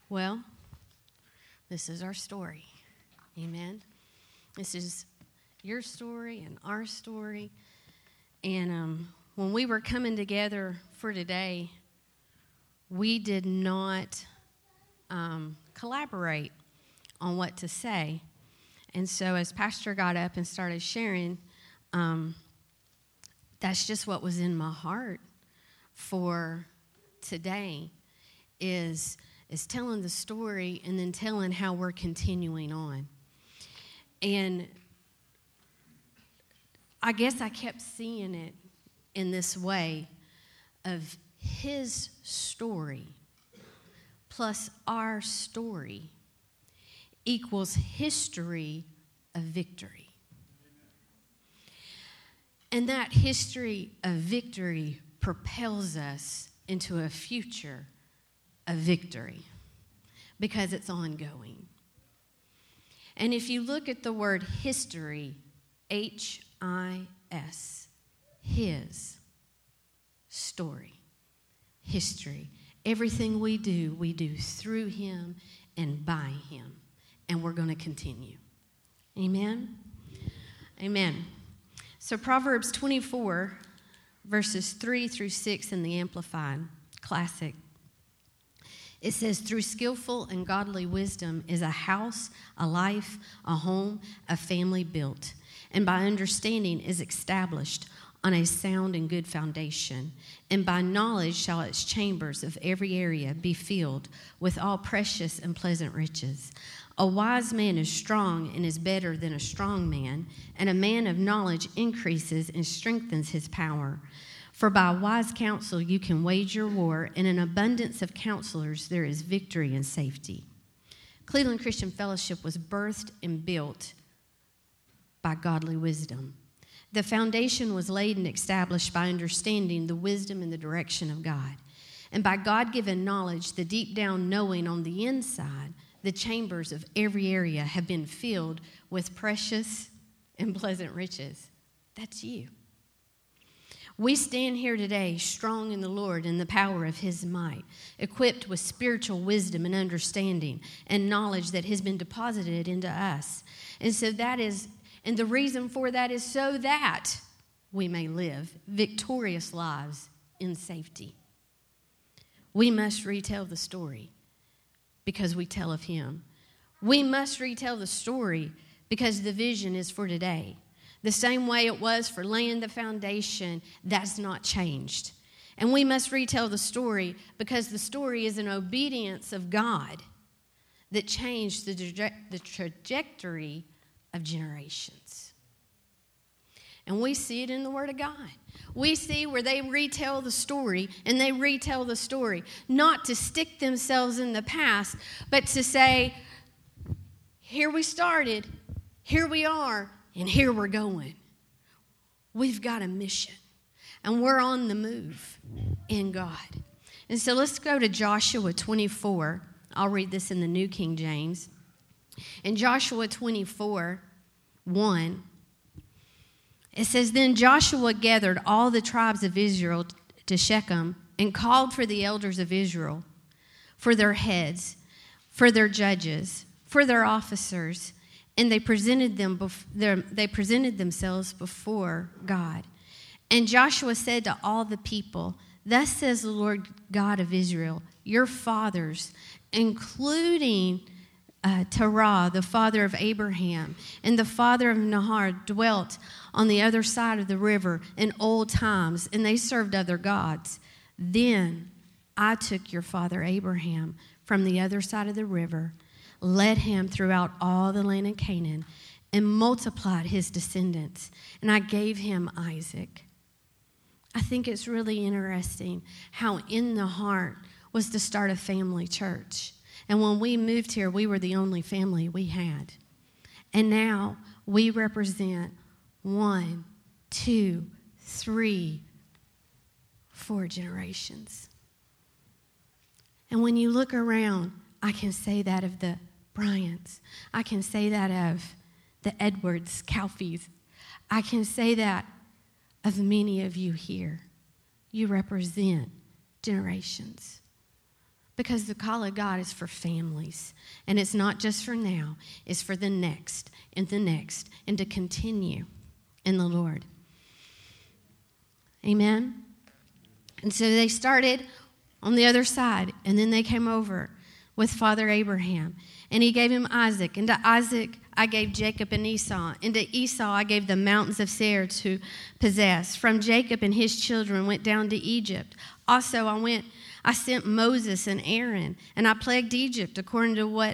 Well, this is our story. Amen. This is your story and our story. And when we were coming together for today, we did not collaborate on what to say. And so as Pastor got up and started sharing, that's just what was in my heart for today is telling the story and then telling how we're continuing on. And I guess I kept seeing it in this way of his story plus our story equals history of victory. And that history of victory propels us into a future of victory because it's ongoing. And if you look at the word history, H-I-S, his story, history. Everything we do through him and by him. And we're going to continue. Amen? Amen. So Proverbs 24, verses 3 through 6 in the Amplified Classic. It says, through skillful and godly wisdom is a house, a life, a home, a family built, and by understanding is established on a sound and good foundation. And by knowledge shall its chambers of every area be filled with all precious and pleasant riches. A wise man is strong and is better than a strong man, and a man of knowledge increases and strengthens his power. For by wise counsel you can wage your war, and in abundance of counselors there is victory and safety. Cleveland Christian Fellowship was birthed and built by godly wisdom. The foundation was laid and established by understanding the wisdom and the direction of God. And by God-given knowledge, the deep down knowing on the inside, the chambers of every area have been filled with precious and pleasant riches. That's you. We stand here today strong in the Lord and the power of his might, equipped with spiritual wisdom and understanding and knowledge that has been deposited into us. And so and the reason for that is so that we may live victorious lives in safety. We must retell the story because we tell of him. We must retell the story because the vision is for today. The same way it was for laying the foundation, that's not changed. And we must retell the story because the story is an obedience of God that changed the trajectory of generations. And we see it in the Word of God. We see where they retell the story, and they retell the story not to stick themselves in the past, but to say, here we started, here we are, and here we're going. We've got a mission, and we're on the move in God. And so let's go to Joshua 24. I'll read this in the New King James. In Joshua 24, 1, it says, then Joshua gathered all the tribes of Israel to Shechem and called for the elders of Israel, for their heads, for their judges, for their officers, and they presented themselves before God. And Joshua said to all the people, thus says the Lord God of Israel, your fathers, including Terah, the father of Abraham, and the father of Nahor, dwelt on the other side of the river in old times, and they served other gods. Then I took your father Abraham from the other side of the river, led him throughout all the land of Canaan, and multiplied his descendants, and I gave him Isaac. I think it's really interesting how in the heart was to start a family church. And when we moved here, we were the only family we had. And now we represent 1, 2, 3, 4 generations. And when you look around, I can say that of the Bryants. I can say that of the Edwards, Calfies. I can say that of many of you here. You represent generations. Because the call of God is for families. And it's not just for now. It's for the next and the next. And to continue in the Lord. Amen? And so they started on the other side. And then they came over with Father Abraham. And he gave him Isaac. And to Isaac I gave Jacob and Esau. And to Esau I gave the mountains of Seir to possess. From Jacob and his children went down to Egypt. Also I sent Moses and Aaron, and I plagued Egypt according to what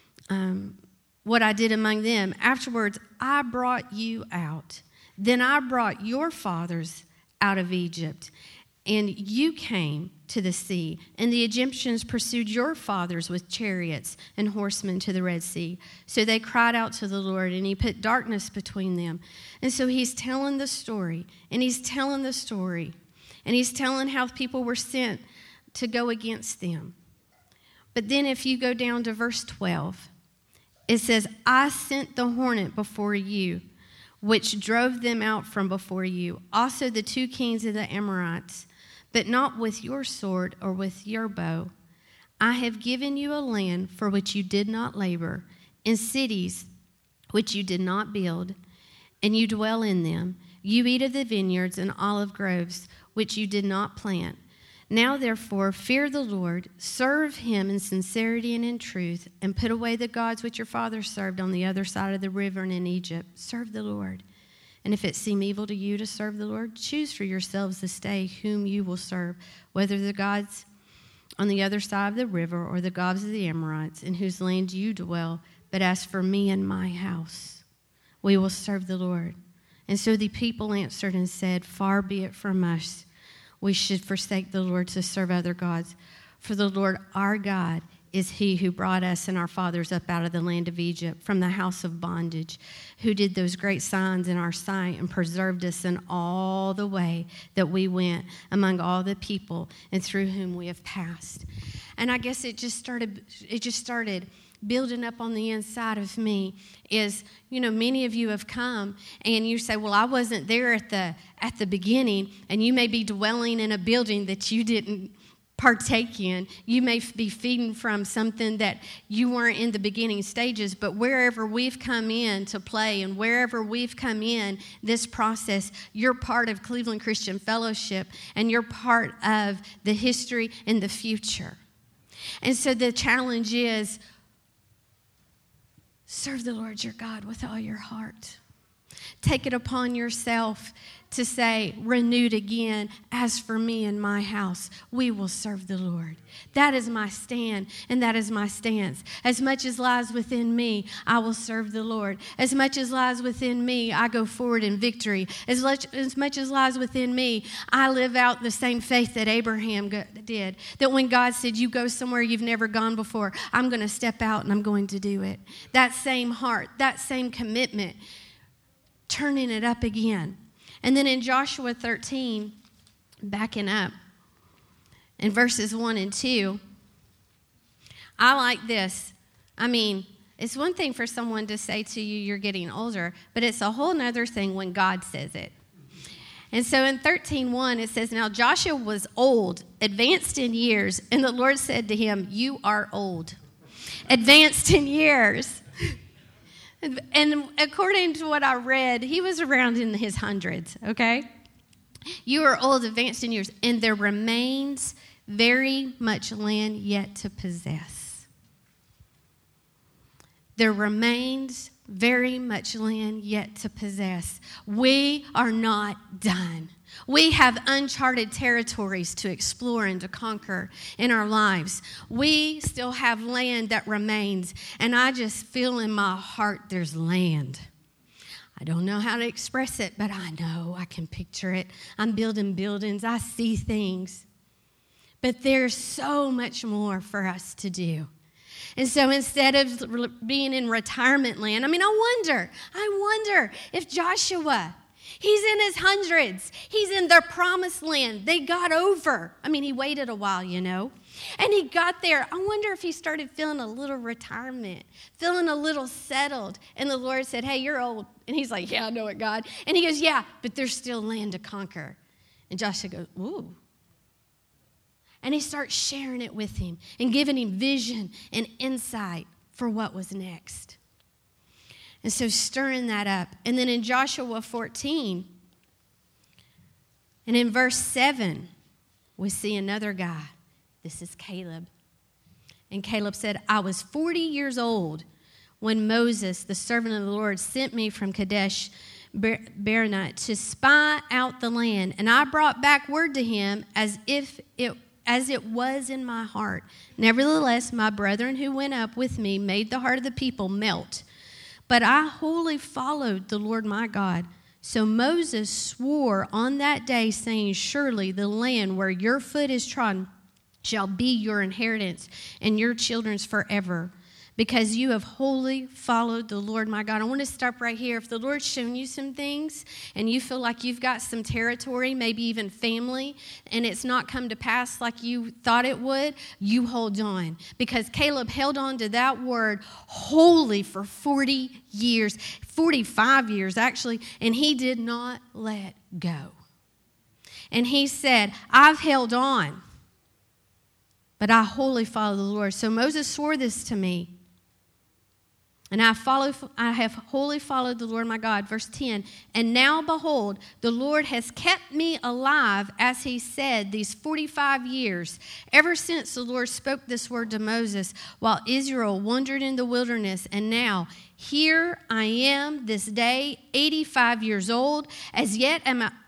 I did among them. Afterwards, I brought you out. Then I brought your fathers out of Egypt, and you came to the sea. And the Egyptians pursued your fathers with chariots and horsemen to the Red Sea. So they cried out to the Lord, and he put darkness between them. And so he's telling the story, and he's telling the story, and he's telling how people were sent to go against them. But then if you go down to verse 12, it says, I sent the hornet before you, which drove them out from before you. Also the 2 kings of the Amorites, but not with your sword or with your bow. I have given you a land for which you did not labor, and cities which you did not build, and you dwell in them. You eat of the vineyards and olive groves, which you did not plant. Now, therefore, fear the Lord, serve him in sincerity and in truth, and put away the gods which your fathers served on the other side of the river and in Egypt. Serve the Lord. And if it seem evil to you to serve the Lord, choose for yourselves this day whom you will serve, whether the gods on the other side of the river or the gods of the Amorites, in whose land you dwell. But as for me and my house, we will serve the Lord. And so the people answered and said, far be it from us. We should forsake the Lord to serve other gods. For the Lord our God is he who brought us and our fathers up out of the land of Egypt, from the house of bondage, who did those great signs in our sight and preserved us in all the way that we went among all the people and through whom we have passed. And I guess it just started building up on the inside of me is, many of you have come and you say, well, I wasn't there at the beginning, and you may be dwelling in a building that you didn't partake in. You may be feeding from something that you weren't in the beginning stages, but wherever we've come in to play and wherever we've come in this process, you're part of Cleveland Christian Fellowship, and you're part of the history and the future. And so the challenge is, serve the Lord your God with all your heart. Take it upon yourself to say, renewed again, as for me and my house, we will serve the Lord. That is my stand, and that is my stance. As much as lies within me, I will serve the Lord. As much as lies within me, I go forward in victory. As much as lies within me, I live out the same faith that Abraham did. That when God said, you go somewhere you've never gone before, I'm going to step out and I'm going to do it. That same heart, that same commitment, turning it up again. And then in Joshua 13, backing up, in verses 1 and 2, I like this. I mean, it's one thing for someone to say to you, you're getting older, but it's a whole nother thing when God says it. And so in 13:1, it says, now Joshua was old, advanced in years, and the Lord said to him, you are old, advanced in years. And according to what I read, he was around in his hundreds, okay? You are old, advanced in years, and there remains very much land yet to possess. There remains very much land yet to possess. We are not done. We have uncharted territories to explore and to conquer in our lives. We still have land that remains, and I just feel in my heart there's land. I don't know how to express it, but I know I can picture it. I'm building buildings. I see things. But there's so much more for us to do. And so instead of being in retirement land, I wonder if Joshua, he's in his hundreds. He's in their promised land. They got over. He waited a while, And he got there. I wonder if he started feeling a little retirement, feeling a little settled. And the Lord said, hey, you're old. And he's like, yeah, I know it, God. And he goes, yeah, but there's still land to conquer. And Joshua goes, ooh. And he starts sharing it with him and giving him vision and insight for what was next. And so stirring that up. And then in Joshua 14, and in verse 7, we see another guy. This is Caleb. And Caleb said, I was 40 years old when Moses, the servant of the Lord, sent me from Kadesh Barnea to spy out the land. And I brought back word to him as it was in my heart. Nevertheless, my brethren who went up with me made the heart of the people melt. But I wholly followed the Lord my God. So Moses swore on that day, saying, surely the land where your foot is trodden shall be your inheritance and your children's forever, because you have wholly followed the Lord my God. I want to stop right here. If the Lord's shown you some things and you feel like you've got some territory, maybe even family, and it's not come to pass like you thought it would, you hold on. Because Caleb held on to that word wholly for 40 years, 45 years actually, and he did not let go. And he said, I've held on, but I wholly follow the Lord. So Moses swore this to me. And I have wholly followed the Lord my God. Verse 10, and now behold, the Lord has kept me alive, as he said, these 45 years, ever since the Lord spoke this word to Moses, while Israel wandered in the wilderness. And now, here I am this day, 85 years old. As yet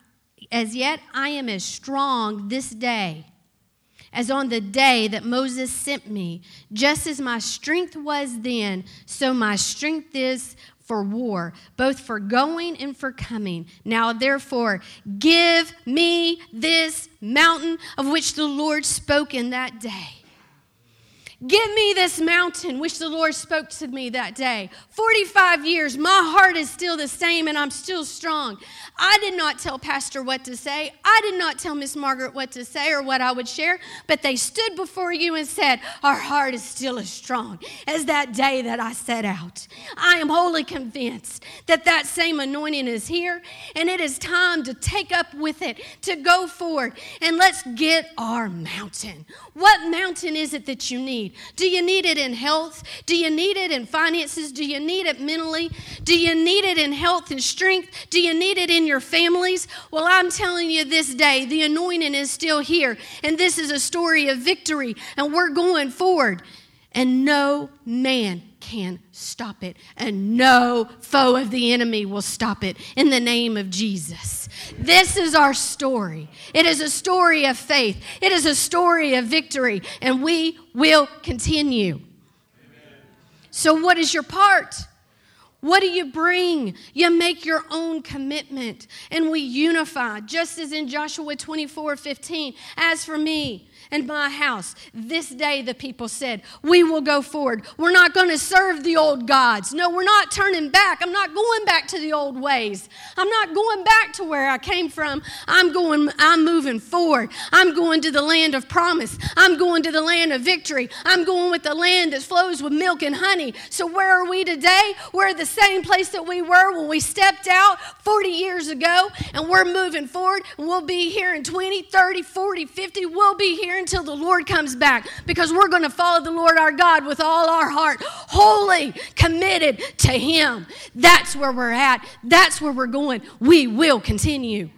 I am as strong this day as on the day that Moses sent me. Just as my strength was then, so my strength is for war, both for going and for coming. Now therefore, give me this mountain of which the Lord spoke in that day. Give me this mountain which the Lord spoke to me that day. 45 years, my heart is still the same and I'm still strong. I did not tell Pastor what to say. I did not tell Miss Margaret what to say or what I would share, but they stood before you and said, our heart is still as strong as that day that I set out. I am wholly convinced that that same anointing is here, and it is time to take up with it, to go forward, and let's get our mountain. What mountain is it that you need? Do you need it in health? Do you need it in finances? Do you need it mentally? Do you need it in health and strength? Do you need it in your families? Well, I'm telling you this day, the anointing is still here. And this is a story of victory. And we're going forward. And no man can stop it. And no foe of the enemy will stop it in the name of Jesus. This is our story. It is a story of faith. It is a story of victory. And we will continue. Amen. So what is your part? What do you bring? You make your own commitment. And we unify. Just as in Joshua 24:15. As for me and my house, this day the people said, we will go forward. We're not going to serve the old gods. No, we're not turning back. I'm not going back to the old ways. I'm not going back to where I came from. I'm moving forward. I'm going to the land of promise. I'm going to the land of victory. I'm going with the land that flows with milk and honey. So where are we today? We're at the same place that we were when we stepped out 40 years ago, and we're moving forward. And we'll be here in 20, 30, 40, 50. We'll be here until the Lord comes back, because we're going to follow the Lord our God with all our heart, wholly committed to Him. That's where we're at. That's where we're going. We will continue.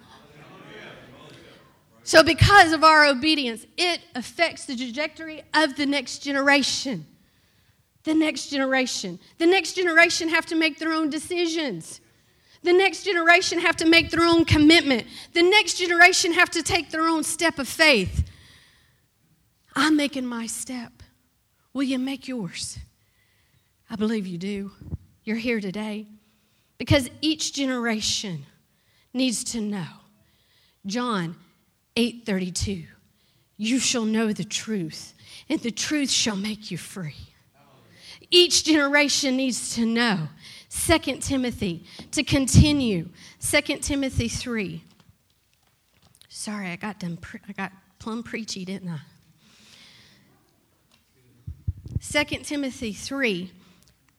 So because of our obedience, it affects the trajectory of the next generation. The next generation. The next generation have to make their own decisions. The next generation have to make their own commitment. The next generation have to take their own step of faith. I'm making my step. Will you make yours? I believe you do. You're here today because each generation needs to know. John 8:32. You shall know the truth, and the truth shall make you free. Each generation needs to know. 2 Timothy, to continue. 2 Timothy 3. Sorry, I got plumb preachy, didn't I? 2 Timothy 3,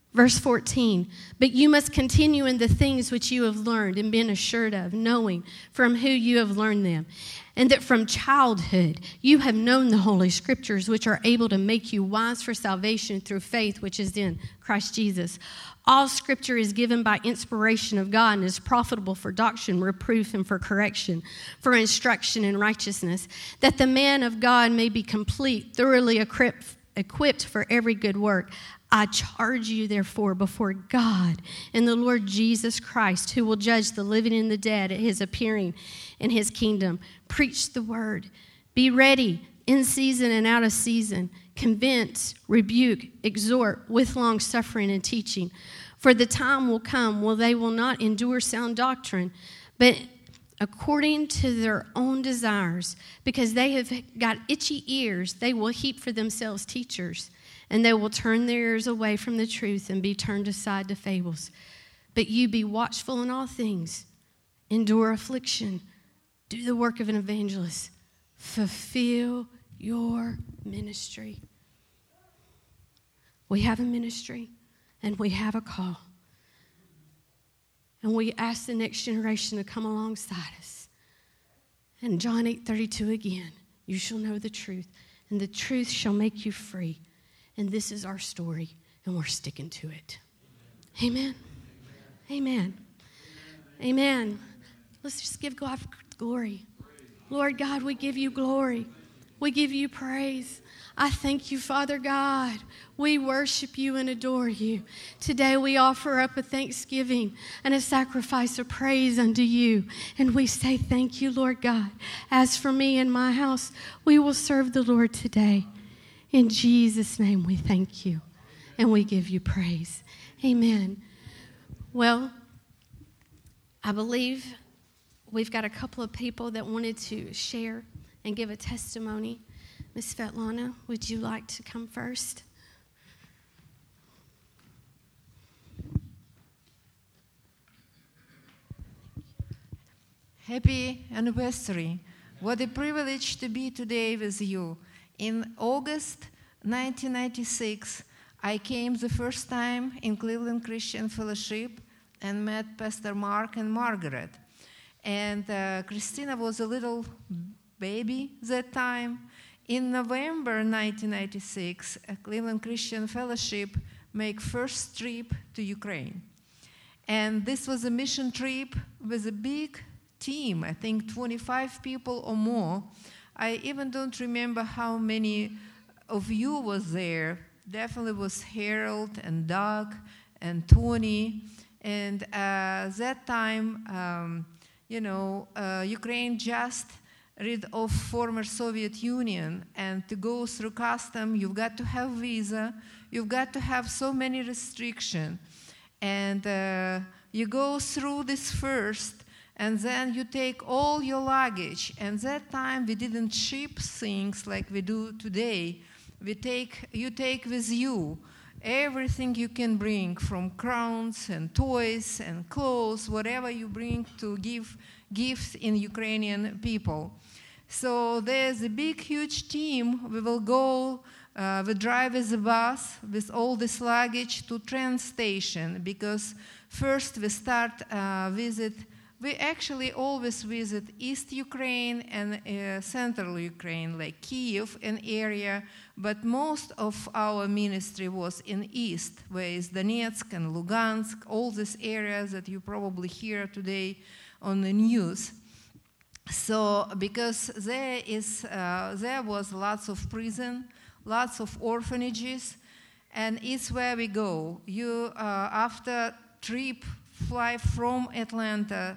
Verse 14, but you must continue in the things which you have learned and been assured of, knowing from who you have learned them, and that from childhood you have known the Holy Scriptures, which are able to make you wise for salvation through faith which is in Christ Jesus. All Scripture is given by inspiration of God and is profitable for doctrine, reproof, and for correction, for instruction in righteousness, that the man of God may be complete, thoroughly equipped for every good work. I charge you, therefore, before God and the Lord Jesus Christ, who will judge the living and the dead at his appearing in his kingdom. Preach the word. Be ready in season and out of season. Convince, rebuke, exhort with long suffering and teaching. For the time will come when they will not endure sound doctrine, but according to their own desires, because they have got itchy ears, they will heap for themselves teachers, and they will turn their ears away from the truth and be turned aside to fables. But you be watchful in all things, endure affliction, do the work of an evangelist, fulfill your ministry. We have a ministry, and we have a call. And we ask the next generation to come alongside us. And John 8:32 again, you shall know the truth, and the truth shall make you free. And this is our story, and we're sticking to it. Amen. Amen. Amen. Let's just give God glory. Lord God, we give you glory. We give you praise. I thank you, Father God. We worship you and adore you. Today we offer up a thanksgiving and a sacrifice of praise unto you. And we say thank you, Lord God. As for me and my house, we will serve the Lord today. In Jesus' name we thank you and we give you praise. Amen. Well, I believe we've got a couple of people that wanted to share and give a testimony. Miss Svetlana, would you like to come first? Happy anniversary. What a privilege to be today with you. In August 1996, I came the first time in Cleveland Christian Fellowship and met Pastor Mark and Margaret. And Christina was a little baby that time. In November 1996, Cleveland Christian Fellowship made first trip to Ukraine. And this was a mission trip with a big team, I think 25 people or more. I even don't remember how many of you was there. Definitely was Harold and Doug and Tony. And that time, Ukraine just rid of former Soviet Union, and to go through custom, you've got to have visa, you've got to have so many restrictions, and you go through this first, and then you take all your luggage. And that time we didn't ship things like we do today. You take with you everything you can bring, from crowns and toys and clothes, whatever you bring to give gifts in Ukrainian people. So there's a big, huge team. We will go, we drive with a bus with all this luggage to train station, because first we start visit. We actually always visit East Ukraine and Central Ukraine, like Kyiv and area, but most of our ministry was in East, where is Donetsk and Lugansk, all these areas that you probably hear today on the news. So, because there was lots of prison, lots of orphanages, and it's where we go. You, after trip, fly from Atlanta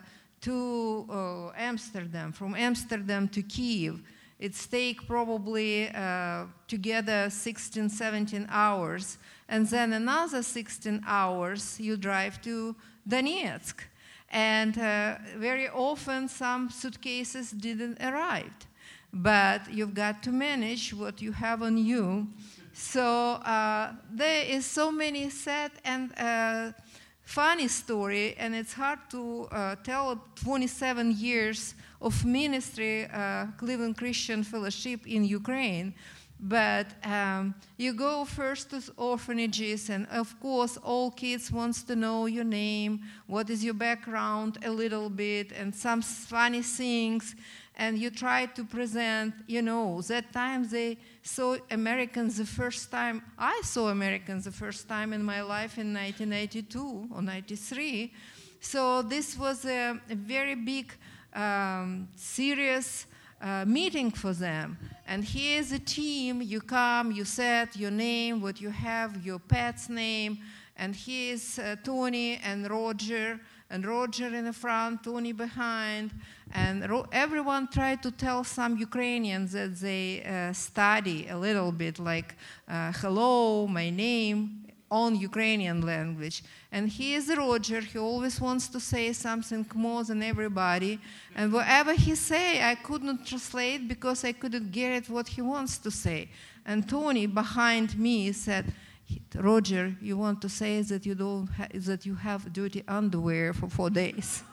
to Amsterdam, from Amsterdam to Kyiv. It's take probably together 16, 17 hours. And then another 16 hours you drive to Donetsk. And very often some suitcases didn't arrive. But you've got to manage what you have on you. So there is so many sad and funny story, and it's hard to tell 27 years of ministry, Cleveland Christian Fellowship in Ukraine. But you go first to orphanages, and of course, all kids wants to know your name, what is your background a little bit, and some funny things. And you try to present, that time they saw Americans the first time. I saw Americans the first time in my life in 1992 or 93. So this was a very big, serious meeting for them. And here's a team. You come, you set your name, what you have, your pet's name. And here's Tony and Roger in the front, Tony behind. And everyone tried to tell some Ukrainians that they study a little bit, like, hello, my name, on Ukrainian language. And he is Roger. He always wants to say something more than everybody. And whatever he say, I couldn't translate because I couldn't get what he wants to say. And Tony behind me said, Roger, you want to say that that you have dirty underwear for 4 days.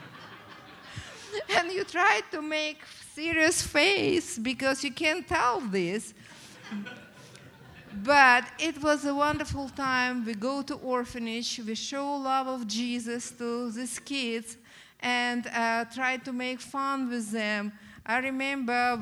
And you try to make serious face because you can't tell this. But it was a wonderful time. We go to orphanage, we show love of Jesus to these kids, and try to make fun with them. I remember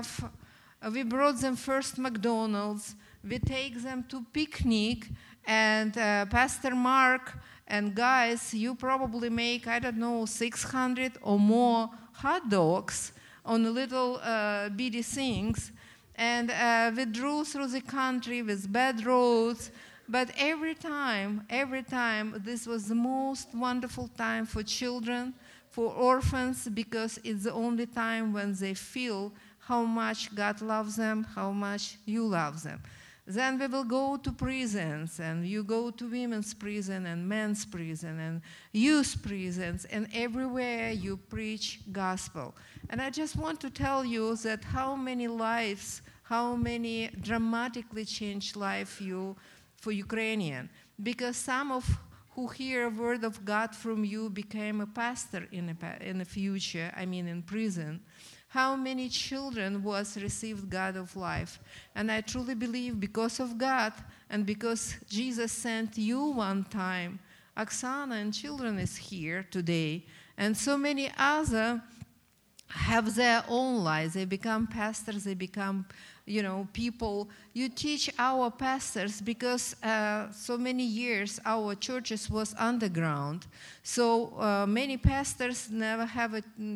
we brought them first McDonald's. We take them to picnic, and Pastor Mark and guys, you probably make, 600 or more hot dogs on little bitty things. And we drove through the country with bad roads. But every time, this was the most wonderful time for children, for orphans, because it's the only time when they feel how much God loves them, how much you love them. Then we will go to prisons, and you go to women's prison and men's prison and youth prisons, and everywhere you preach gospel. And I just want to tell you that how many lives, how many dramatically changed life for Ukrainian. Because some of who hear a word of God from you became a pastor in the future, in prison. How many children was received God of life. And I truly believe because of God and because Jesus sent you one time, Oksana and children is here today. And so many other have their own lives. They become pastors, they become people. You teach our pastors because so many years our churches was underground. So many pastors never have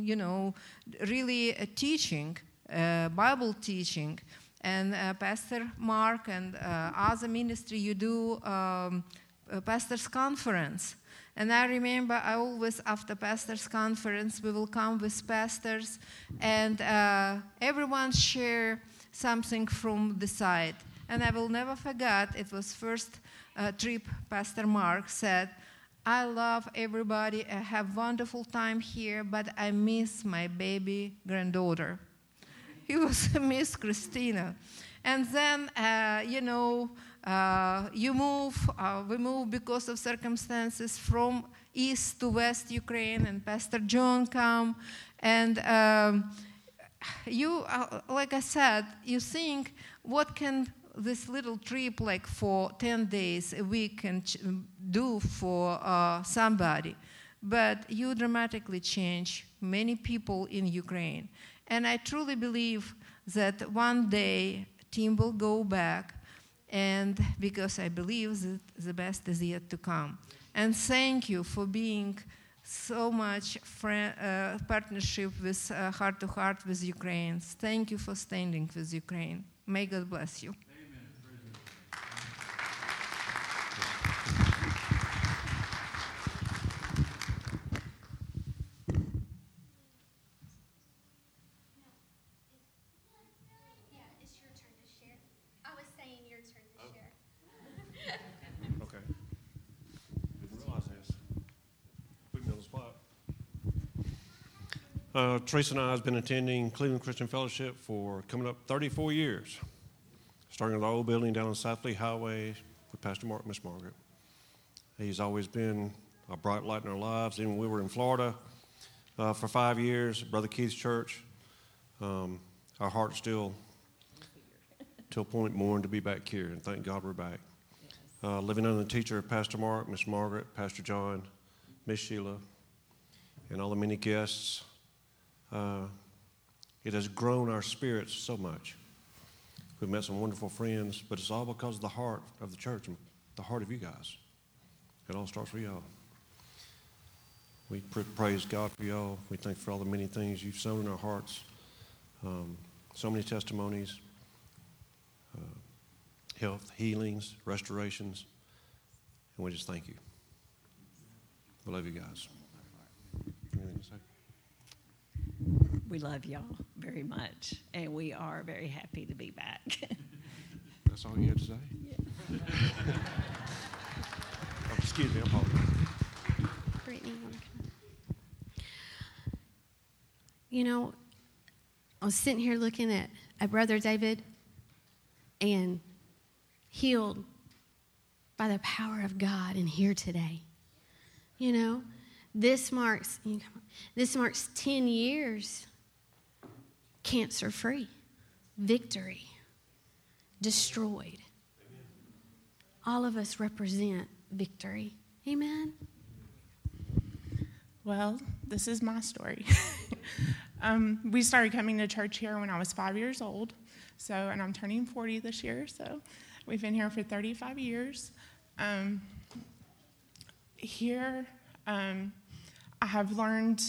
really a teaching, Bible teaching. And Pastor Mark and other ministry, you do pastors' conference. And I remember I always, after pastors' conference, we will come with pastors and everyone share something from the side. And I will never forget, it was first trip Pastor Mark said, I love everybody, I have wonderful time here, but I miss my baby granddaughter. He was Miss Christina. And then, we move because of circumstances from east to west Ukraine, and Pastor John come, and like I said, you think, what can this little trip, like for 10 days a week, can do for somebody? But you dramatically change many people in Ukraine. And I truly believe that one day Tim will go back, and because I believe that the best is yet to come. And thank you for being so much partnership with Heart to Heart with Ukraine. Thank you for standing with Ukraine. May God bless you. Teresa and I have been attending Cleveland Christian Fellowship for coming up 34 years, starting with the old building down on South Lee Highway with Pastor Mark and Miss Margaret. He's always been a bright light in our lives. Even when we were in Florida for 5 years, Brother Keith's church, our hearts still till a point mourn to be back here, and thank God we're back. Living under the teacher of Pastor Mark, Miss Margaret, Pastor John, Miss Sheila, and all the many guests, it has grown our spirits so much. We've met some wonderful friends, but it's all because of the heart of the church and the heart of you guys. It all starts with y'all. We praise God for y'all. We thank you for all the many things you've sown in our hearts. So many testimonies, health, healings, restorations, and we just thank you. We love you guys. Anything to say? We love y'all very much, and we are very happy to be back. That's all you had to say? Yeah. Oh, excuse me, I apologize. Brittany, you want to come up? You know, I was sitting here looking at Brother David and healed by the power of God and here today. You know, this marks 10 years cancer-free, victory, destroyed. All of us represent victory. Amen. Well, this is my story. We started coming to church here when I was 5 years old, and I'm turning 40 this year, so we've been here for 35 years. Here, I have learned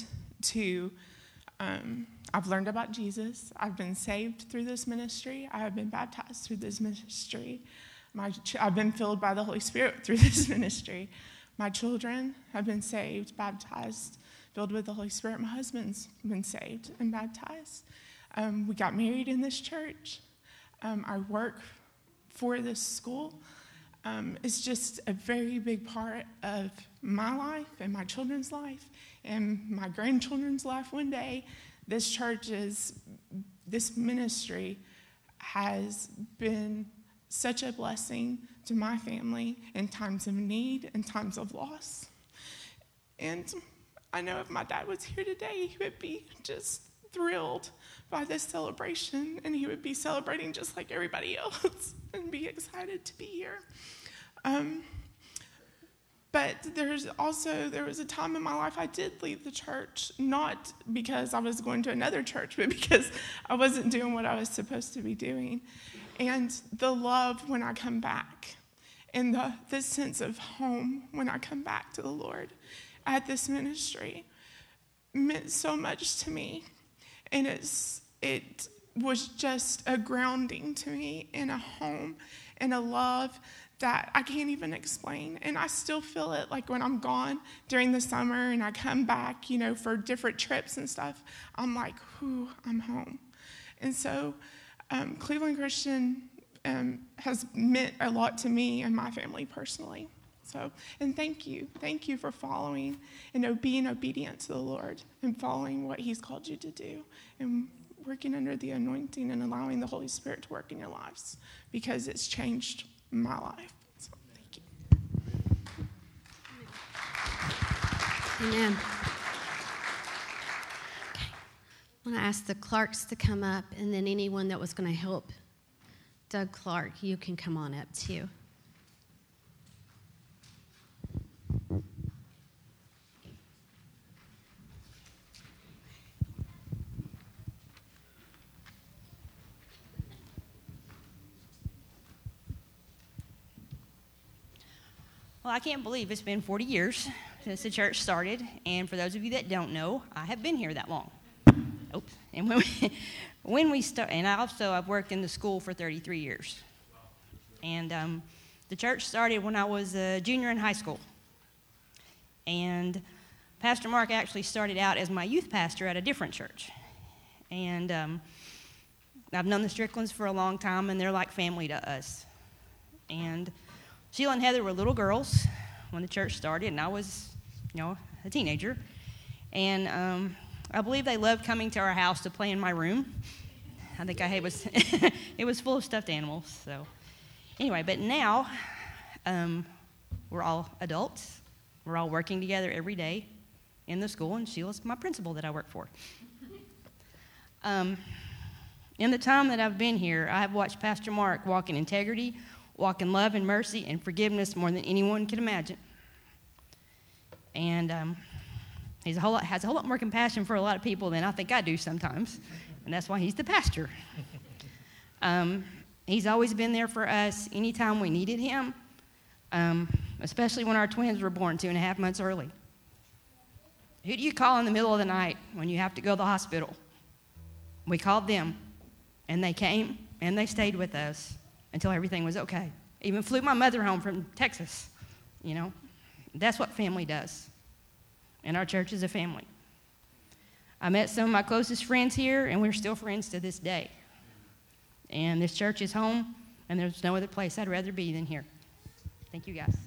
I've learned about Jesus. I've been saved through this ministry. I have been baptized through this ministry. I've been filled by the Holy Spirit through this ministry. My children have been saved, baptized, filled with the Holy Spirit. My husband's been saved and baptized. We got married in this church. I work for this school. It's just a very big part of my life and my children's life and my grandchildren's life one day. This ministry has been such a blessing to my family in times of need and times of loss. And I know if my dad was here today, he would be just thrilled by this celebration, and he would be celebrating just like everybody else and be excited to be here. But there was a time in my life I did leave the church, not because I was going to another church, but because I wasn't doing what I was supposed to be doing. And the love when I come back, and this sense of home when I come back to the Lord at this ministry meant so much to me. And it was just a grounding to me and a home and a love that I can't even explain. And I still feel it like when I'm gone during the summer and I come back, for different trips and stuff, I'm like, whew, I'm home. And so Cleveland Christian has meant a lot to me and my family personally. So, and thank you for following and being obedient to the Lord and following what he's called you to do and working under the anointing and allowing the Holy Spirit to work in your lives, because it's changed my life. So thank you. Amen. Okay. I want to ask the Clarks to come up, and then anyone that was going to help Doug Clark, you can come on up too. Well, I can't believe it's been 40 years since the church started, and for those of you that don't know, I have been here that long. Oops. And when we start, and I've worked in the school for 33 years. And the church started when I was a junior in high school. And Pastor Mark actually started out as my youth pastor at a different church. And I've known the Stricklands for a long time, and they're like family to us. And Sheila and Heather were little girls when the church started, and I was, a teenager. And I believe they loved coming to our house to play in my room. I think it was full of stuffed animals. So anyway, but now we're all adults. We're all working together every day in the school, and Sheila's my principal that I work for. In the time that I've been here, I have watched Pastor Mark walk in integrity, walk in love and mercy and forgiveness more than anyone could imagine. And has a whole lot more compassion for a lot of people than I think I do sometimes, and that's why he's the pastor. He's always been there for us anytime we needed him, especially when our twins were born 2.5 months early. Who do you call in the middle of the night when you have to go to the hospital? We called them, and they came, and they stayed with us until everything was okay. Even flew my mother home from Texas, you know. That's what family does. And our church is a family. I met some of my closest friends here, and we're still friends to this day. And this church is home, and there's no other place I'd rather be than here. Thank you, guys.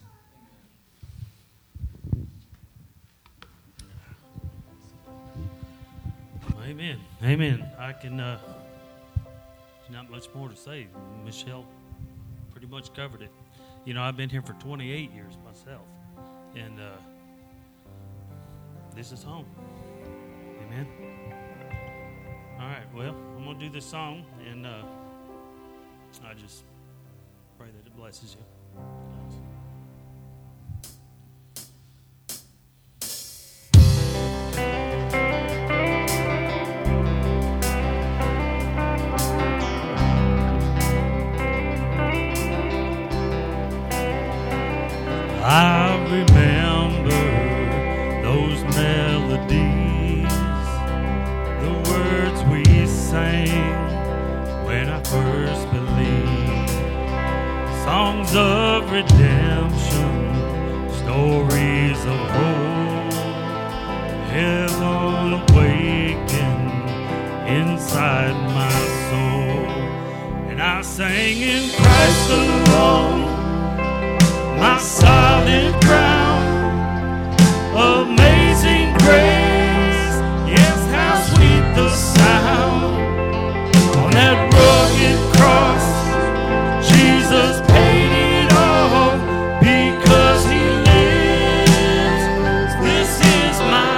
Amen. Amen. I can, there's not much more to say. Michelle pretty much covered it. You know, I've been here for 28 years myself, and this is home. Amen. All right, well, I'm going to do this song, and I just pray that it blesses you. I remember those melodies, the words we sang when I first believed. Songs of redemption, stories of hope, heaven awakened inside my soul. And I sang in Christ alone, my solid ground, amazing grace, yes, how sweet the sound. On that rugged cross, Jesus paid it all because he lives. This is my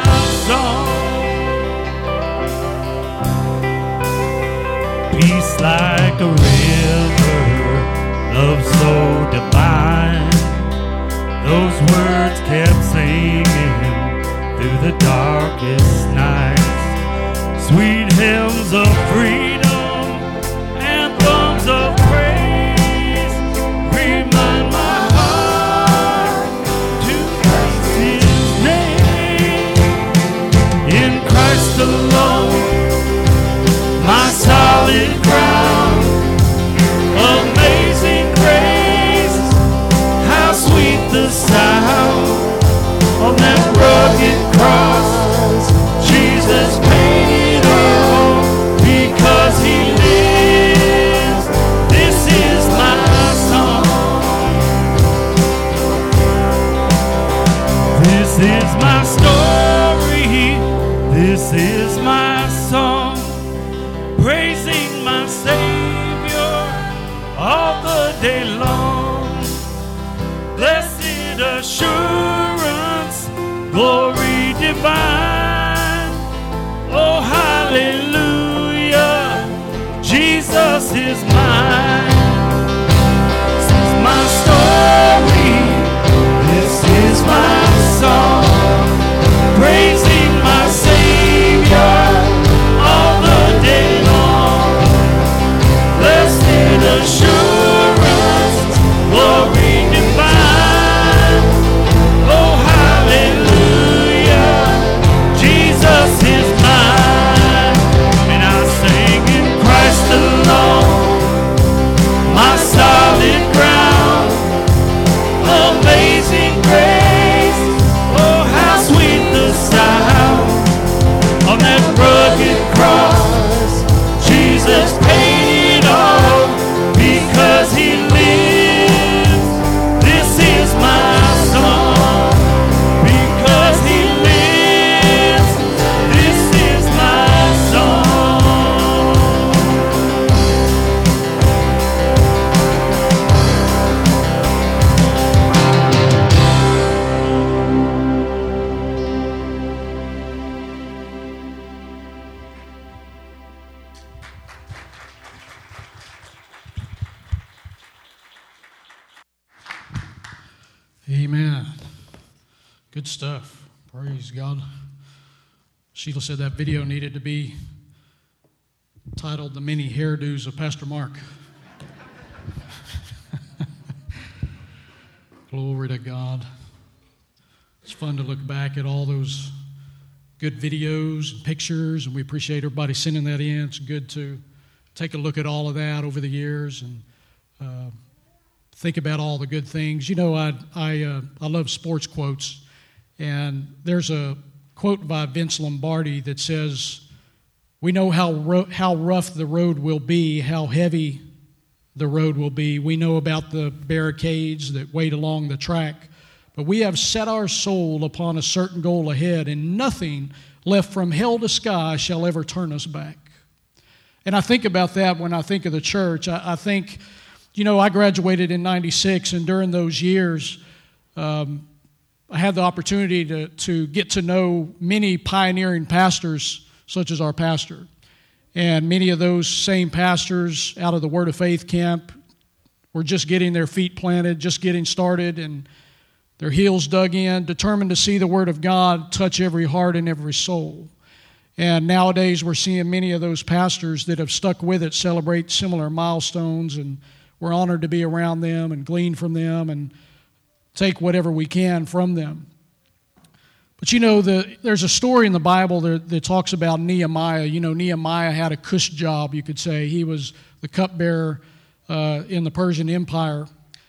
song. Peace like a river, love so divine. Those words kept singing through the darkest nights. Sweet hymns of freedom, anthems of praise, remind my heart to praise his name. In Christ alone, my solid ground, amazing grace, how sweet the sound. On that rugged cross, Jesus paid it all because he lives. This is my song. This is my story. This is my song. Praising my Savior all the day long. Blessed assurance, glory divine. Oh, hallelujah, Jesus is mine. This is my story, this is my song. Praising my Savior all the day long. Blessed assurance, glory divine. Oh, hallelujah, Jesus is mine. And I sing in Christ alone, Amen. Good stuff. Praise God. Sheila said that video needed to be titled The Many Hairdos of Pastor Mark. Glory to God. It's fun to look back at all those good videos and pictures, and we appreciate everybody sending that in. It's good to take a look at all of that over the years and think about all the good things. You know, I love sports quotes, and there's a quote by Vince Lombardi that says, "We know how rough the road will be, how heavy the road will be. We know about the barricades that wait along the track, but we have set our soul upon a certain goal ahead, and nothing left from hell to sky shall ever turn us back." And I think about that when I think of the church. I think, you know, I graduated in 96, and during those years, I had the opportunity to get to know many pioneering pastors, such as our pastor. And many of those same pastors out of the Word of Faith camp were just getting their feet planted, just getting started, and their heels dug in, determined to see the Word of God touch every heart and every soul. And nowadays we're seeing many of those pastors that have stuck with it celebrate similar milestones, and we're honored to be around them and glean from them and take whatever we can from them. But you know, there's a story in the Bible that talks about Nehemiah. You know, Nehemiah had a cush job, you could say. He was the cupbearer in the Persian Empire.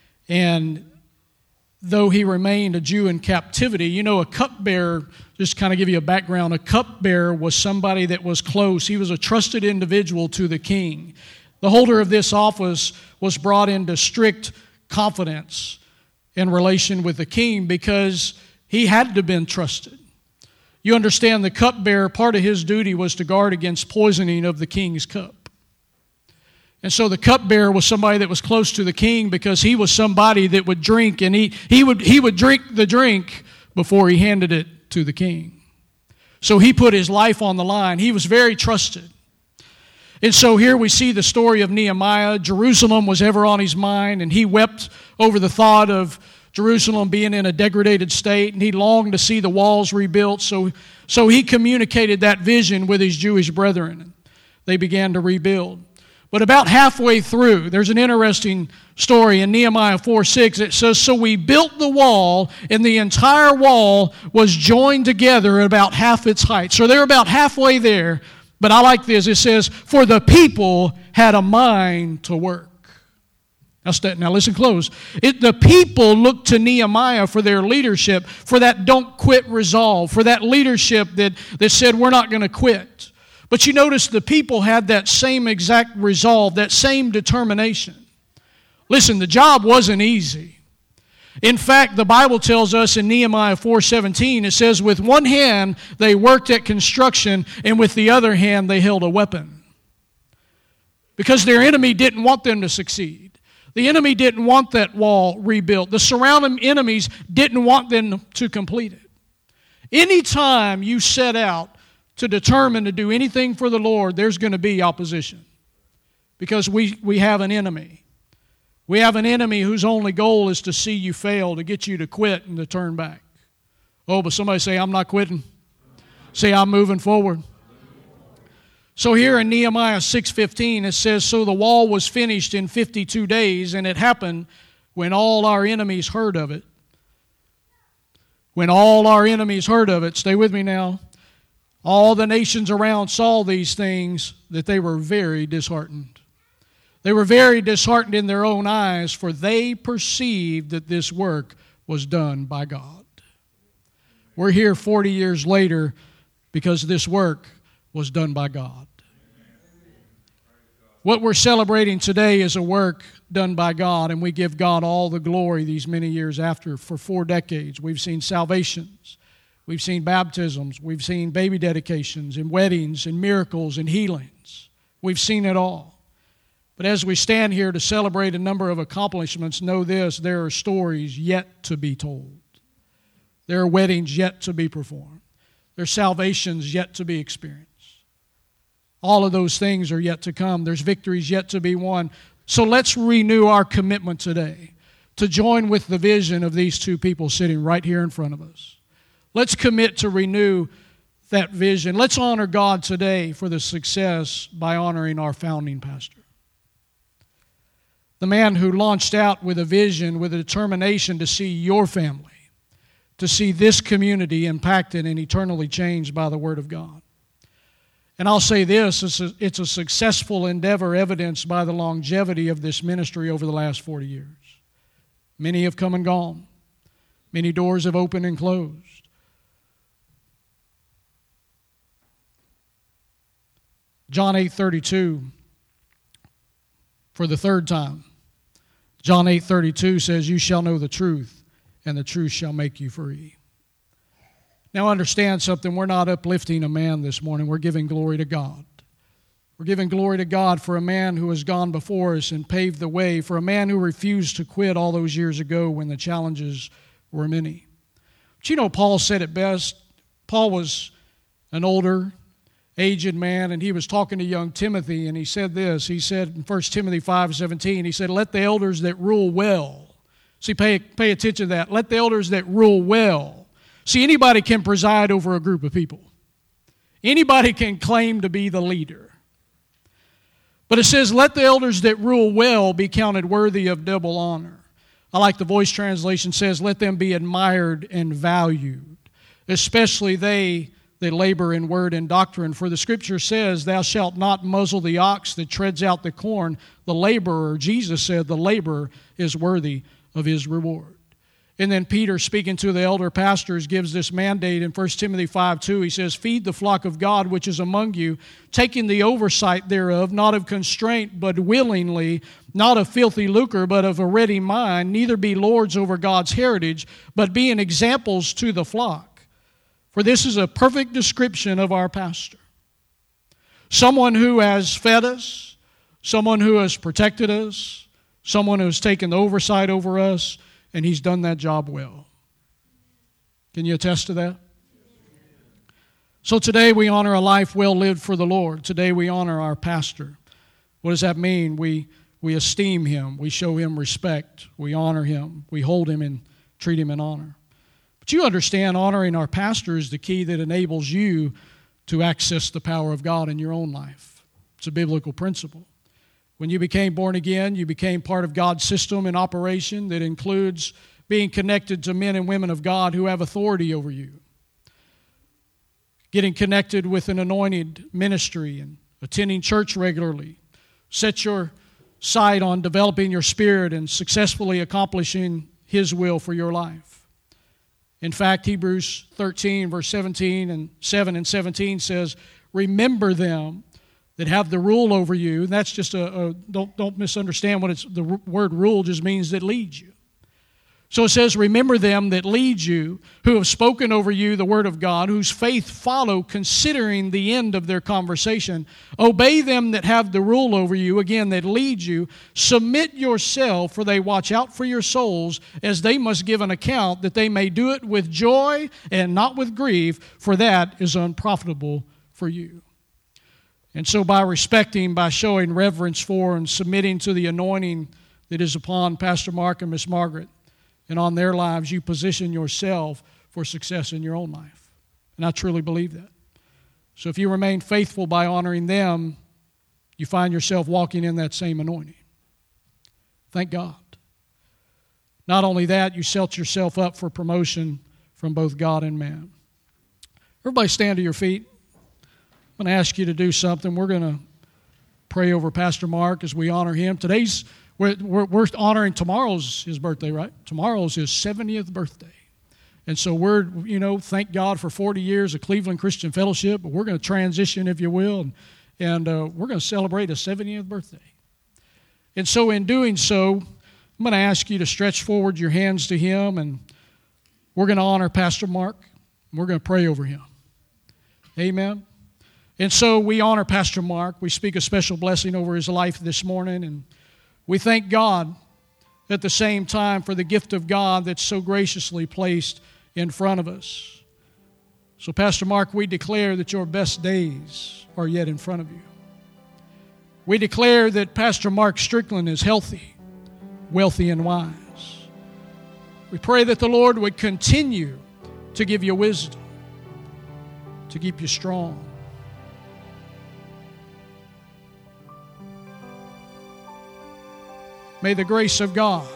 And though he remained a Jew in captivity, you know, a cupbearer, just kind of give you a background, a cupbearer was somebody that was close. He was a trusted individual to the king. The holder of this office was brought into strict confidence in relation with the king because he had to have been trusted. You understand, the cupbearer, part of his duty was to guard against poisoning of the king's cup. And so the cupbearer was somebody that was close to the king because he was somebody that would drink, and he would drink the drink before he handed it to the king. So he put his life on the line. He was very trusted. And so here we see the story of Nehemiah. Jerusalem was ever on his mind, and he wept over the thought of Jerusalem being in a degraded state, and he longed to see the walls rebuilt. So he communicated that vision with his Jewish brethren. They began to rebuild. But about halfway through, there's an interesting story in Nehemiah 4:6. It says, "So we built the wall, and the entire wall was joined together at about half its height." So they're about halfway there. But I like this. It says, "For the people had a mind to work." Now listen close. The people looked to Nehemiah for their leadership, for that don't quit resolve, for that leadership that said we're not going to quit. But you notice the people had that same exact resolve, that same determination. Listen, the job wasn't easy. In fact, the Bible tells us in Nehemiah 4:17, it says, "With one hand they worked at construction, and with the other hand they held a weapon." Because their enemy didn't want them to succeed. The enemy didn't want that wall rebuilt. The surrounding enemies didn't want them to complete it. Anytime you set out to determine to do anything for the Lord, there's going to be opposition. Because we have an enemy. We have an enemy whose only goal is to see you fail, to get you to quit and to turn back. Oh, but somebody say, "I'm not quitting." Say, "I'm moving forward." So here in Nehemiah 6:15, it says, "So the wall was finished in 52 days, and it happened when all our enemies heard of it." When all our enemies heard of it, stay with me now, all the nations around saw these things, that they were very disheartened. They were very disheartened in their own eyes, for they perceived that this work was done by God. We're here 40 years later because this work was done by God. What we're celebrating today is a work done by God, and we give God all the glory these many years after. For 4 decades, we've seen salvations, we've seen baptisms, we've seen baby dedications and weddings and miracles and healings. We've seen it all. But as we stand here to celebrate a number of accomplishments, know this: there are stories yet to be told. There are weddings yet to be performed. There are salvations yet to be experienced. All of those things are yet to come. There's victories yet to be won. So let's renew our commitment today to join with the vision of these two people sitting right here in front of us. Let's commit to renew that vision. Let's honor God today for the success by honoring our founding pastor. The man who launched out with a vision, with a determination to see your family, to see this community impacted and eternally changed by the Word of God. And I'll say this, it's a successful endeavor evidenced by the longevity of this ministry over the last 40 years. Many have come and gone. Many doors have opened and closed. John 8:32, for the third time. John 8:32 says, "You shall know the truth, and the truth shall make you free." Now understand something. We're not uplifting a man this morning. We're giving glory to God. We're giving glory to God for a man who has gone before us and paved the way, for a man who refused to quit all those years ago when the challenges were many. But you know, Paul said it best. Paul was an older, aged man, and he was talking to young Timothy, and he said this. He said in 1 Timothy 5:17, he said, "Let the elders that rule well." See, pay attention to that. Let the elders that rule well. See, anybody can preside over a group of people. Anybody can claim to be the leader. But it says, let the elders that rule well be counted worthy of double honor. I like the Voice translation says, let them be admired and valued, especially they that labor in word and doctrine. For the Scripture says, thou shalt not muzzle the ox that treads out the corn. The laborer, Jesus said, the laborer is worthy of his reward. And then Peter, speaking to the elder pastors, gives this mandate in 1 Timothy 5:2. He says, feed the flock of God which is among you, taking the oversight thereof, not of constraint, but willingly, not of filthy lucre, but of a ready mind, neither be lords over God's heritage, but being examples to the flock. For this is a perfect description of our pastor. Someone who has fed us, someone who has protected us, someone who has taken the oversight over us, and he's done that job well. Can you attest to that? So today we honor a life well lived for the Lord. Today we honor our pastor. What does that mean? We esteem him. We show him respect. We honor him. We hold him and treat him in honor. But you understand, honoring our pastor is the key that enables you to access the power of God in your own life. It's a biblical principle. When you became born again, you became part of God's system in operation that includes being connected to men and women of God who have authority over you. Getting connected with an anointed ministry and attending church regularly. Set your sight on developing your spirit and successfully accomplishing His will for your life. In fact, Hebrews 13, verse 17 and 7 and 17 says, remember them that have the rule over you. And that's just don't misunderstand what the word rule just means that leads you. So it says, remember them that lead you, who have spoken over you the word of God, whose faith follow, considering the end of their conversation. Obey them that have the rule over you, again, that lead you. Submit yourself, for they watch out for your souls, as they must give an account, that they may do it with joy and not with grief, for that is unprofitable for you. And so by respecting, by showing reverence for, and submitting to the anointing that is upon Pastor Mark and Miss Margaret, and on their lives, you position yourself for success in your own life. And I truly believe that. So if you remain faithful by honoring them, you find yourself walking in that same anointing. Thank God. Not only that, you set yourself up for promotion from both God and man. Everybody stand to your feet. I'm going to ask you to do something. We're going to pray over Pastor Mark as we honor him. We're honoring tomorrow's his birthday, right? Tomorrow's his 70th birthday. And so thank God for 40 years of Cleveland Christian Fellowship, but we're going to transition, if you will, and we're going to celebrate his 70th birthday. And so in doing so, I'm going to ask you to stretch forward your hands to him, and we're going to honor Pastor Mark, and we're going to pray over him. Amen. And so we honor Pastor Mark. We speak a special blessing over his life this morning, and we thank God at the same time for the gift of God that's so graciously placed in front of us. So, Pastor Mark, we declare that your best days are yet in front of you. We declare that Pastor Mark Strickland is healthy, wealthy, and wise. We pray that the Lord would continue to give you wisdom, to keep you strong. May the grace of God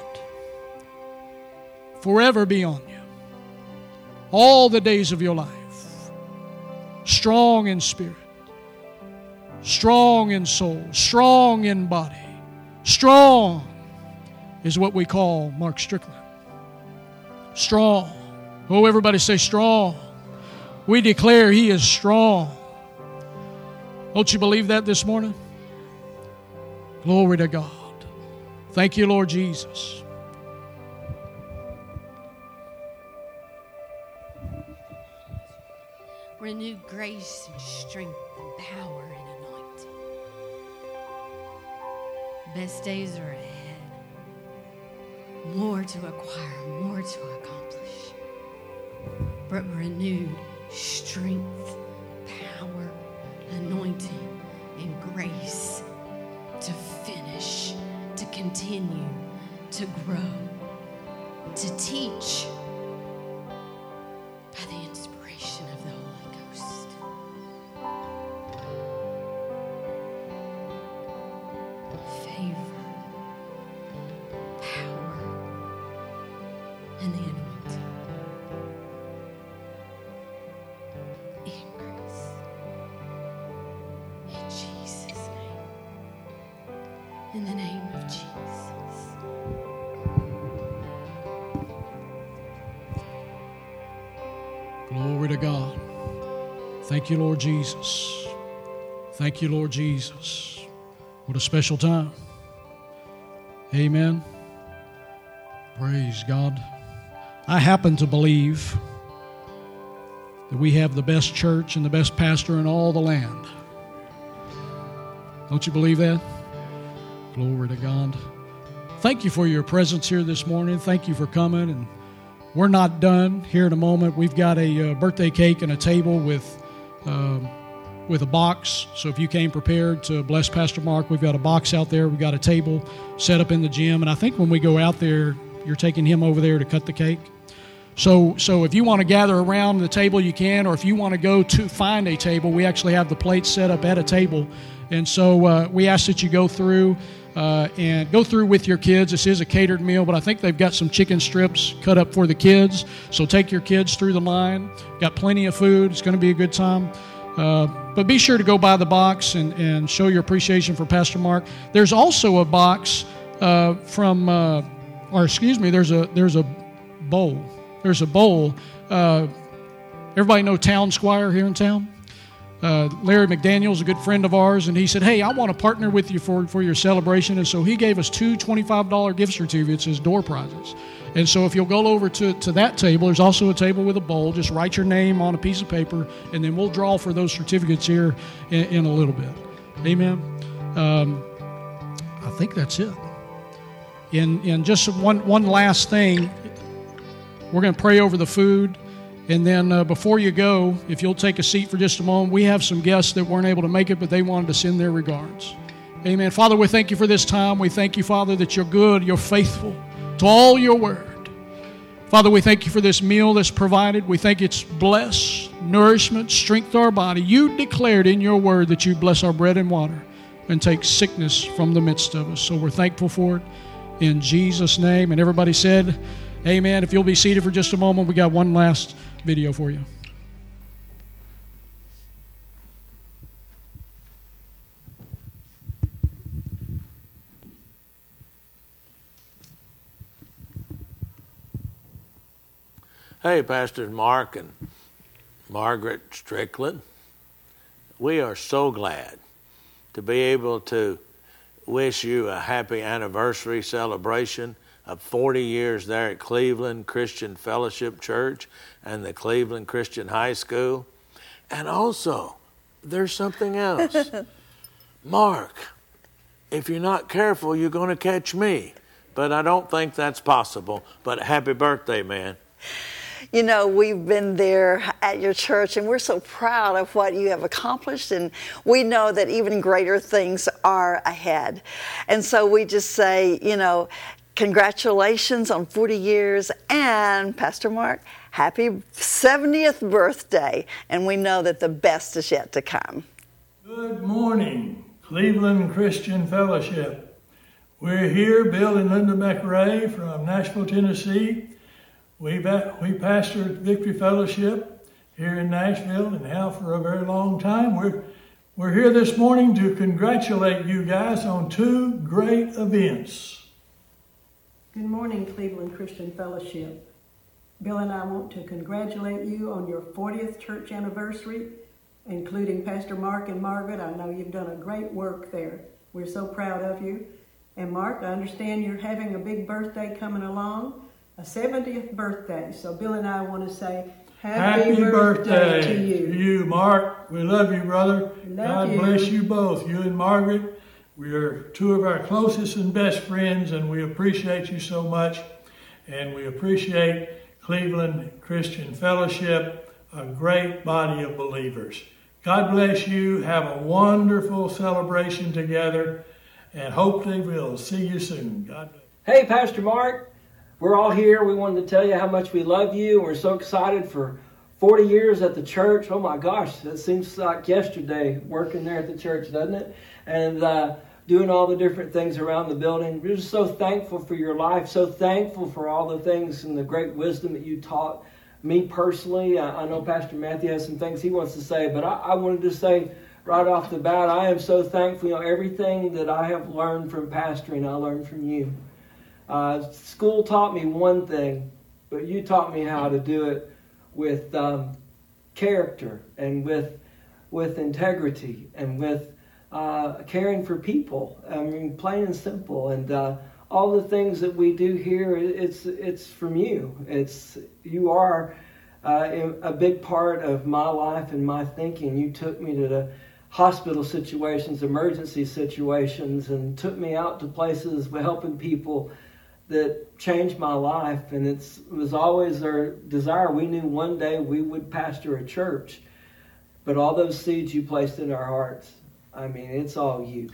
forever be on you, all the days of your life. Strong in spirit, strong in soul, strong in body. Strong is what we call Mark Strickland. Strong. Oh, everybody say strong. We declare he is strong. Don't you believe that this morning? Glory to God. Thank you, Lord Jesus. Renewed grace and strength and power and anointing. Best days are ahead. More to acquire, more to accomplish. But renewed strength, power, anointing, and grace to finish, to continue, to grow, to teach by the inspiration of the Holy Ghost. Favor, power, and the anointing. Increase. In Jesus' name. In the name of Jesus. Glory to God. Thank you, Lord Jesus. Thank you, Lord Jesus. What a special time. Amen. Praise God. I happen to believe that we have the best church and the best pastor in all the land. Don't you believe that? Glory to God. Thank you for your presence here this morning. Thank you for coming. And we're not done here in a moment. We've got a birthday cake and a table with a box. So if you came prepared to bless Pastor Mark, we've got a box out there. We've got a table set up in the gym. And I think when we go out there, you're taking him over there to cut the cake. So if you want to gather around the table, you can. Or if you want to go to find a table, we actually have the plates set up at a table. And so we ask that you go through and go through with your kids. This is a catered meal, but I think they've got some chicken strips cut up for the kids. So take your kids through the line. Got plenty of food. It's going to be a good time. But be sure to go by the box and show your appreciation for Pastor Mark. There's also a box there's a bowl. There's a bowl. Everybody know Town Squire here in town? Larry McDaniel's a good friend of ours, and he said, hey, I want to partner with you for your celebration. And so he gave us 2 $25 gift certificates as door prizes. And so if you'll go over to that table, there's also a table with a bowl. Just write your name on a piece of paper, and then we'll draw for those certificates here in a little bit. Amen. I think that's it. In just one last thing, we're going to pray over the food. And then before you go, if you'll take a seat for just a moment, we have some guests that weren't able to make it, but they wanted to send their regards. Amen. Father, we thank you for this time. We thank you, Father, that you're good, you're faithful to all your word. Father, we thank you for this meal that's provided. We think it's bless, nourishment, strength to our body. You declared in your word that you bless our bread and water and take sickness from the midst of us. So we're thankful for it in Jesus' name. And everybody said, amen. If you'll be seated for just a moment, we got one last video for you. Hey, Pastor Mark and Margaret Strickland. We are so glad to be able to wish you a happy anniversary celebration of 40 years there at Cleveland Christian Fellowship Church and the Cleveland Christian High School. And also, there's something else. Mark, if you're not careful, you're going to catch me. But I don't think that's possible. But happy birthday, man. You know, we've been there at your church, and we're so proud of what you have accomplished, and we know that even greater things are ahead. And so we just say, you know, congratulations on 40 years, and Pastor Mark, happy 70th birthday, and we know that the best is yet to come. Good morning, Cleveland Christian Fellowship. We're here, Bill and Linda McRae from Nashville, Tennessee. We pastored Victory Fellowship here in Nashville and have for a very long time. We're here this morning to congratulate you guys on 2 great events. Good morning, Cleveland Christian Fellowship. Bill and I want to congratulate you on your 40th church anniversary, including Pastor Mark and Margaret. I know you've done a great work there. We're so proud of you. And Mark, I understand you're having a big birthday coming along, a 70th birthday. So Bill and I want to say happy birthday to you. Mark. We love you, brother. God bless you both, you and Margaret. We are 2 of our closest and best friends, and we appreciate you so much. And we appreciate Cleveland Christian Fellowship, a great body of believers. God bless you. Have a wonderful celebration together, and hopefully we'll see you soon. God bless. Hey, Pastor Mark. We're all here. We wanted to tell you how much we love you. We're so excited for 40 years at the church. Oh my gosh, that seems like yesterday working there at the church, doesn't it? And doing all the different things around the building. We're just so thankful for your life, so thankful for all the things and the great wisdom that you taught me personally. I know Pastor Matthew has some things he wants to say, but I wanted to say right off the bat, I am so thankful. Everything that I have learned from pastoring, I learned from you. School taught me one thing, but you taught me how to do it with character and with integrity and with caring for people. I mean, plain and simple. And all the things that we do here, it's from you. You are a big part of my life and my thinking. You took me to the hospital situations, emergency situations, and took me out to places helping people that changed my life. And it was always our desire. We knew one day we would pastor a church, but all those seeds you placed in our hearts, I mean, it's all you.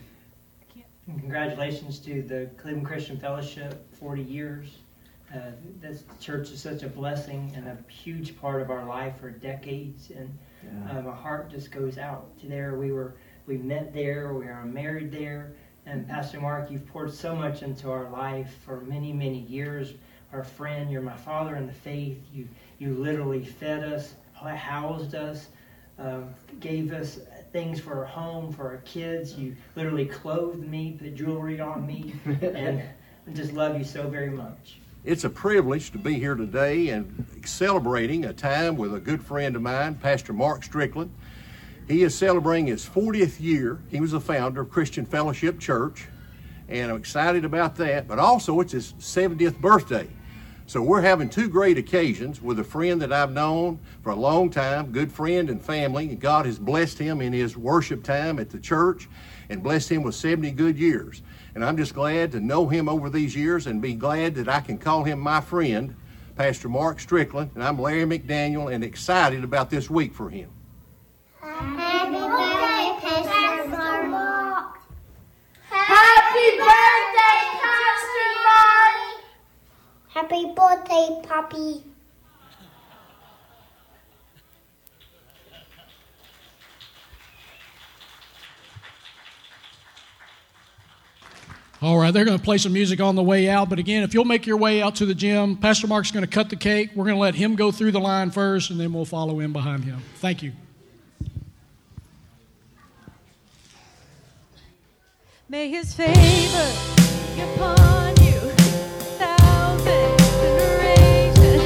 Congratulations to the Cleveland Christian Fellowship, 40 years. This church is such a blessing and a huge part of our life for decades, and my heart just goes out to there. We met there, we are married there, and Pastor Mark, you've poured so much into our life for many, many years. Our friend, you're my father in the faith. You literally fed us, housed us, gave us things for our home, for our kids. You literally clothed me, put jewelry on me, and I just love you so very much. It's a privilege to be here today and celebrating a time with a good friend of mine, Pastor Mark Strickland. He is celebrating his 40th year. He was the founder of Christian Fellowship Church, and I'm excited about that, but also it's his 70th birthday. So we're having 2 great occasions with a friend that I've known for a long time, good friend and family. And God has blessed him in his worship time at the church and blessed him with 70 good years. And I'm just glad to know him over these years and be glad that I can call him my friend, Pastor Mark Strickland. And I'm Larry McDaniel, and excited about this week for him. Happy birthday, Pastor Mark. Happy birthday, Pastor Mark. Happy birthday, Poppy. All right, they're going to play some music on the way out. But again, if you'll make your way out to the gym, Pastor Mark's going to cut the cake. We're going to let him go through the line first, and then we'll follow in behind him. Thank you. May his favor be upon you, 1,000 generations.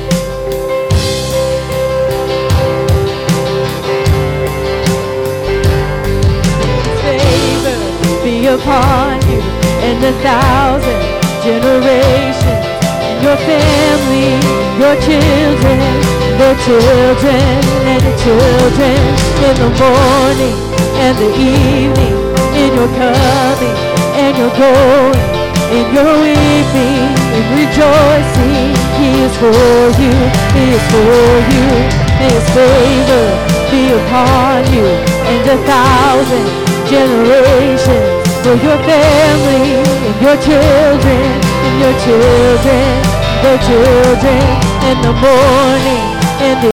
His favor be upon you and 1,000 generations, and your family, your children, their children, and your children, in the morning and the evening, in your coming and your going, in your weeping and rejoicing. He is for you, he is for you. May his favor be upon you and 1,000 generations, for your family and your children and your children, their children, in the morning, in the